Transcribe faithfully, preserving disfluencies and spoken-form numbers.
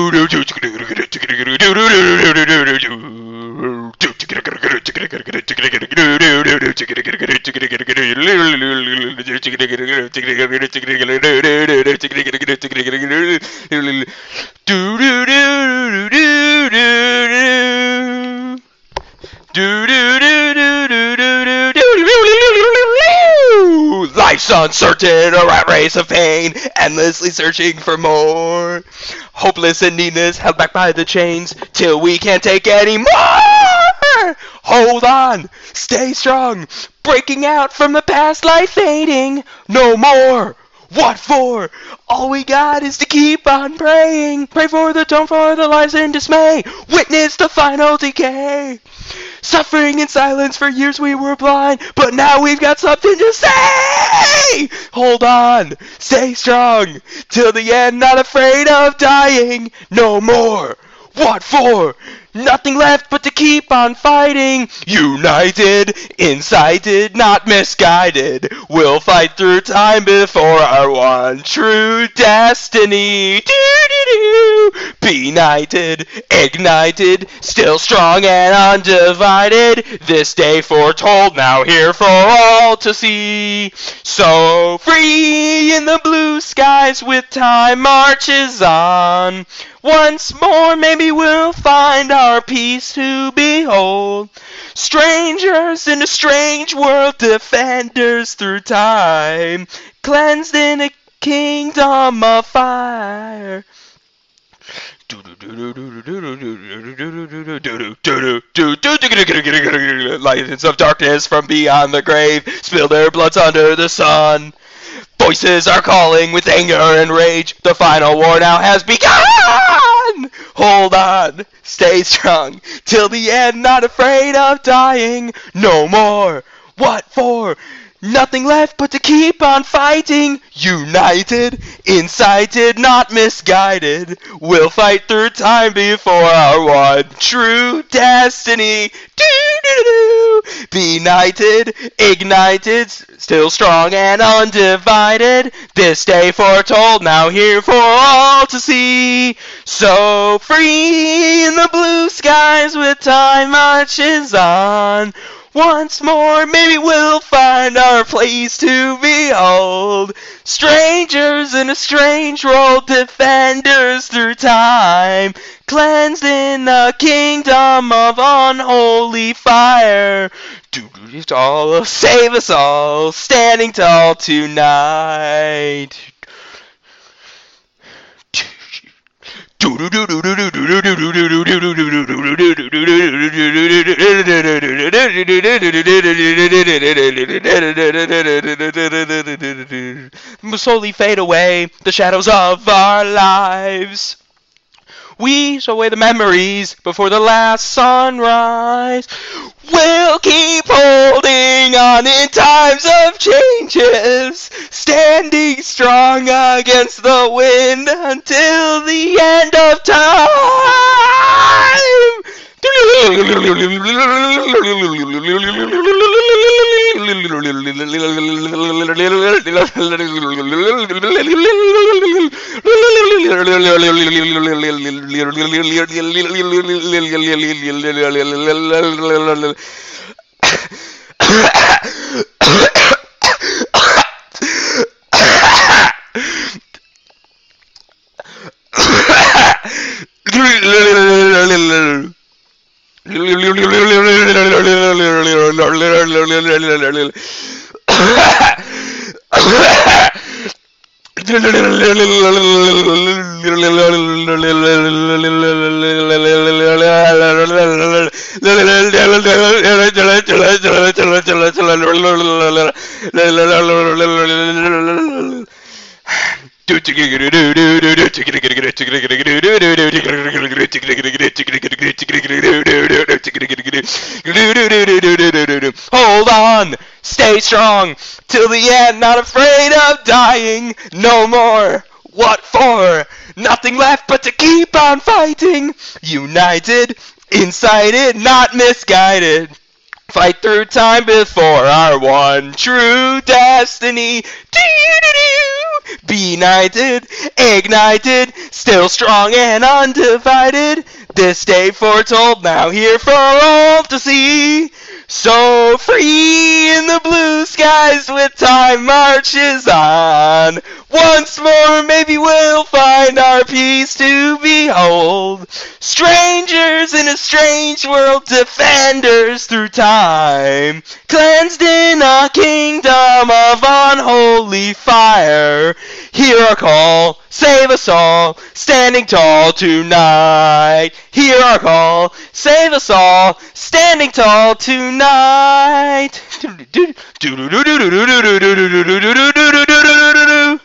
Life's uncertain, a rat race of pain, endlessly searching for more. Hopeless and needless, held back by the chains, till we can't take any more. Hold on, stay strong, breaking out from the past, life fading. No more. What for? All we got is to keep on praying. Pray for the tone, for the lives in dismay. Witness the final decay. Suffering in silence, for years we were blind, but now we've got something to say! Hold on, stay strong, till the end, not afraid of dying. No more. What for? Nothing left but to keep on fighting. United, incited, not misguided. We'll fight through time before our one true destiny. Do-do-do. Be united, ignited, still strong and undivided. This day foretold, now here for all to see. So free in the blue skies with time marches on. Once more, maybe we'll find our peace to behold. Strangers in a strange world, defenders through time, cleansed in a kingdom of fire. Lions of darkness from beyond the grave spill their bloods under the sun. Voices are calling with anger and rage. The final war now has begun. Hold on, stay strong, till the end, not afraid of dying. No more. What for? Nothing left but to keep on fighting. United, incited, not misguided. We'll fight through time before our one true destiny. Do-do-do. Be united, ignited, still strong and undivided. This day foretold, now here for all to see. So free in the blue skies with time marches on. Once more, maybe we'll find our place to behold. Strangers in a strange world, defenders through time, cleansed in a kingdom of unholy fire. Do it all, save us all, standing tall tonight. Will slowly fade away the shadows of our lives. We shall away the memories before the last sunrise. We'll keep holding on in times of changes, standing strong against the wind until the end of time. Hold on, stay strong, till the end, not afraid of dying. No more. What for? Nothing left but to keep on fighting. United, incited, not misguided. Fight through time before our one true destiny. Do-do-do. Be united, ignited, still strong and undivided. This day foretold, now here for all to see. So free in the blue skies with time marches on. Once more maybe we'll find our peace to behold. Strangers in a strange world, defenders through time. Cleansed in a kingdom of unholy fire. Hear our call, save us all, standing tall tonight. Hear our call, save us all, standing tall tonight.